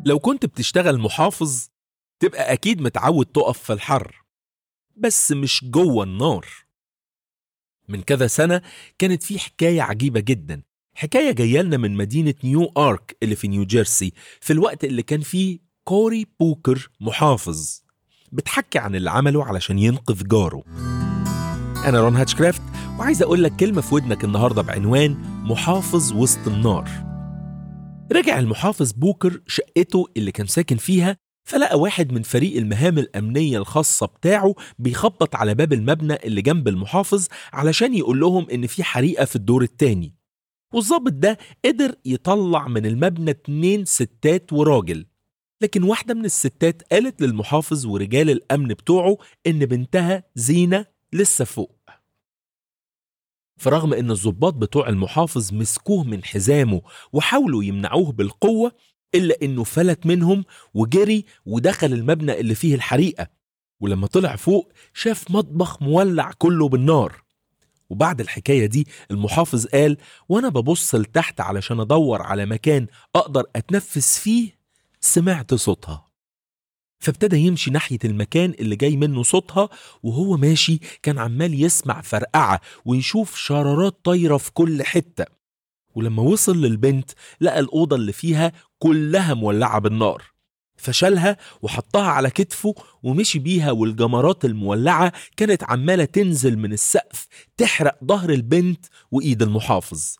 لو كنت بتشتغل محافظ تبقى أكيد متعود تقف في الحر، بس مش جوه النار. من كذا سنة كانت في حكاية عجيبة جدا، حكاية جايلنا من مدينة نيو آرك اللي في نيوجيرسي في الوقت اللي كان فيه كوري بوكر محافظ، بتحكي عن اللي عمله علشان ينقذ جاره. أنا رون هاتشكرافت، وعايز أقول لك كلمة في ودنك النهاردة بعنوان محافظ وسط النار. رجع المحافظ بوكر شقته اللي كان ساكن فيها، فلقى واحد من فريق المهام الأمنية الخاصة بتاعه بيخبط على باب المبنى اللي جنب المحافظ علشان يقول لهم إن في حريقة في الدور التاني. والضابط ده قدر يطلع من المبنى 2 ستات وراجل، لكن واحدة من الستات قالت للمحافظ ورجال الأمن بتوعه إن بنتها زينة لسه فوق. فرغم إن الضباط بتوع المحافظ مسكوه من حزامه وحاولوا يمنعوه بالقوة، إلا إنه فلت منهم وجري ودخل المبنى اللي فيه الحريقة. ولما طلع فوق شاف مطبخ مولع كله بالنار. وبعد الحكاية دي المحافظ قال: وأنا ببص لتحت علشان أدور على مكان أقدر أتنفس فيه، سمعت صوتها. فابتدى يمشي ناحية المكان اللي جاي منه صوتها، وهو ماشي كان عمال يسمع فرقعة ويشوف شرارات طايرة في كل حتة. ولما وصل للبنت لقى الأوضة اللي فيها كلها مولعة بالنار، فشالها وحطها على كتفه ومشي بيها، والجمرات المولعة كانت عمالة تنزل من السقف تحرق ظهر البنت وإيد المحافظ.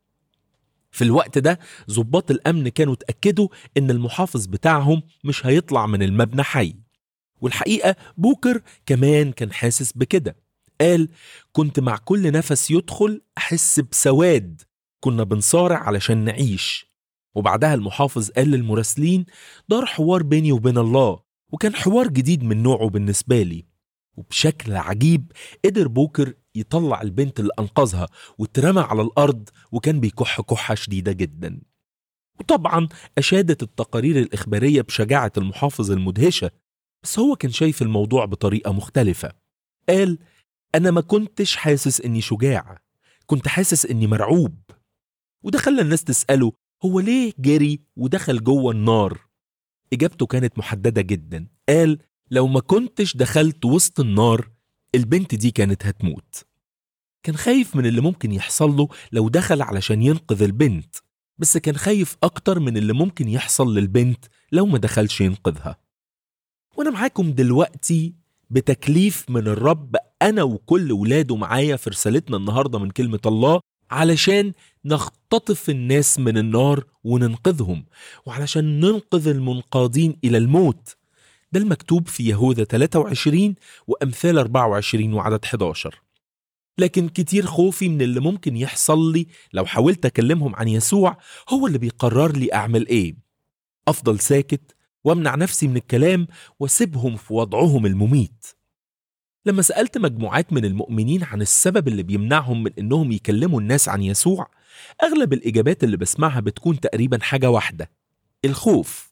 في الوقت ده ضباط الأمن كانوا اتأكدوا إن المحافظ بتاعهم مش هيطلع من المبنى حي. والحقيقة بوكر كمان كان حاسس بكده. قال: كنت مع كل نفس يدخل أحس بسواد، كنا بنصارع علشان نعيش. وبعدها المحافظ قال للمراسلين: دار حوار بيني وبين الله، وكان حوار جديد من نوعه بالنسبة لي. وبشكل عجيب قدر بوكر يطلع البنت اللي أنقذها واترمى على الأرض، وكان بيكح كحة شديدة جدا. وطبعا أشادت التقارير الإخبارية بشجاعة المحافظ المدهشة، بس هو كان شايف الموضوع بطريقة مختلفة. قال: أنا ما كنتش حاسس إني شجاع، كنت حاسس إني مرعوب. وده خلى الناس تسأله: هو ليه جري ودخل جوه النار؟ إجابته كانت محددة جدا. قال: لو ما كنتش دخلت وسط النار البنت دي كانت هتموت. كان خايف من اللي ممكن يحصل له لو دخل علشان ينقذ البنت، بس كان خايف أكتر من اللي ممكن يحصل للبنت لو ما دخلش ينقذها. وأنا معاكم دلوقتي بتكليف من الرب، أنا وكل ولاده معايا في رسالتنا النهاردة من كلمة الله، علشان نختطف الناس من النار وننقذهم، وعلشان ننقذ المنقادين إلى الموت. ده المكتوب في يهوذا 23 وأمثال 24 وعدد 11. لكن كتير خوفي من اللي ممكن يحصل لي لو حاولت أكلمهم عن يسوع هو اللي بيقرر لي أعمل إيه. أفضل ساكت وامنع نفسي من الكلام واسيبهم في وضعهم المميت. لما سألت مجموعات من المؤمنين عن السبب اللي بيمنعهم من إنهم يكلموا الناس عن يسوع، أغلب الإجابات اللي بسمعها بتكون تقريبا حاجة واحدة: الخوف.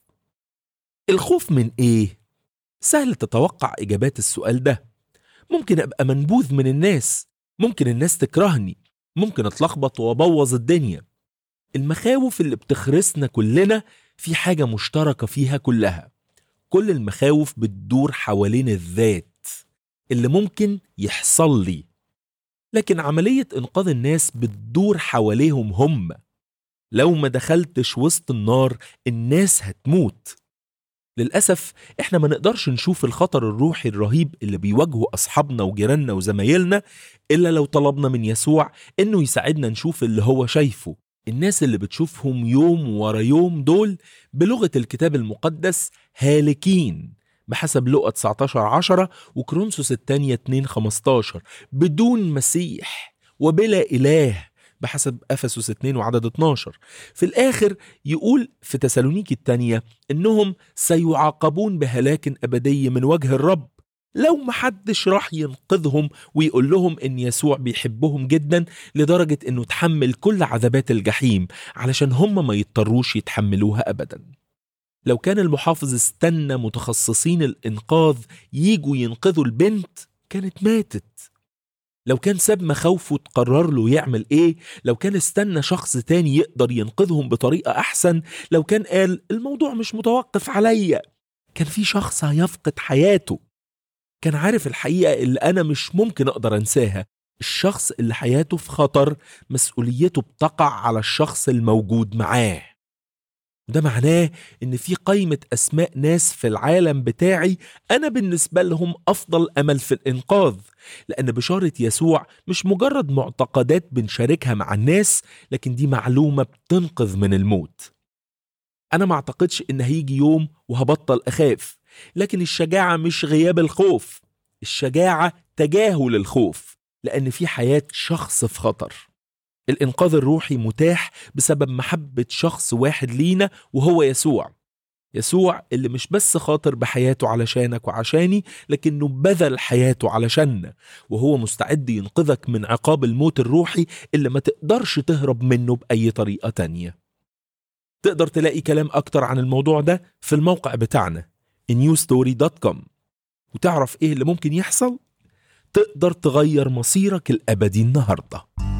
الخوف من إيه؟ سهل تتوقع إجابات السؤال ده. ممكن أبقى منبوذ من الناس، ممكن الناس تكرهني، ممكن أتلخبط وأبوظ الدنيا. المخاوف اللي بتخرسنا كلنا في حاجة مشتركة فيها كلها: كل المخاوف بتدور حوالين الذات اللي ممكن يحصل لي. لكن عملية إنقاذ الناس بتدور حواليهم هم. لو ما دخلتش وسط النار الناس هتموت. للأسف إحنا ما نقدرش نشوف الخطر الروحي الرهيب اللي بيواجهه أصحابنا وجيراننا وزمايلنا إلا لو طلبنا من يسوع إنه يساعدنا نشوف اللي هو شايفه. الناس اللي بتشوفهم يوم ورا يوم دول بلغة الكتاب المقدس هالكين بحسب لقا 19:10 وكرونسوس الثانية 2:15، بدون مسيح وبلا إله بحسب أفسس 2 وعدد 12. في الآخر يقول في تسالونيكي الثانية إنهم سيعاقبون بهلاك أبدي من وجه الرب لو محدش راح ينقذهم ويقول لهم إن يسوع بيحبهم جدا لدرجة إنه تحمل كل عذابات الجحيم علشان هم ما يضطروش يتحملوها أبدا. لو كان المحافظ استنى متخصصين الإنقاذ ييجوا ينقذوا البنت كانت ماتت. لو كان ساب مخاوفه تقرر له يعمل ايه، لو كان استنى شخص تاني يقدر ينقذهم بطريقة احسن، لو كان قال الموضوع مش متوقف عليا، كان في شخص هيفقد حياته. كان عارف الحقيقة اللي انا مش ممكن اقدر انساها، الشخص اللي حياته في خطر مسؤوليته بتقع على الشخص الموجود معاه. ده معناه ان في قائمة اسماء ناس في العالم بتاعي انا بالنسبة لهم افضل امل في الانقاذ، لان بشارة يسوع مش مجرد معتقدات بنشاركها مع الناس، لكن دي معلومة بتنقذ من الموت. انا ما اعتقدش ان هيجي يوم وهبطل اخاف، لكن الشجاعة مش غياب الخوف، الشجاعة تجاهل الخوف، لان في حياة شخص في خطر. الإنقاذ الروحي متاح بسبب محبة شخص واحد لينا، وهو يسوع. يسوع اللي مش بس خاطر بحياته علشانك وعشاني، لكنه بذل حياته علشاننا، وهو مستعد ينقذك من عقاب الموت الروحي اللي ما تقدرش تهرب منه بأي طريقة تانية. تقدر تلاقي كلام أكتر عن الموضوع ده في الموقع بتاعنا newstory.com، وتعرف إيه اللي ممكن يحصل؟ تقدر تغير مصيرك الأبدي النهاردة.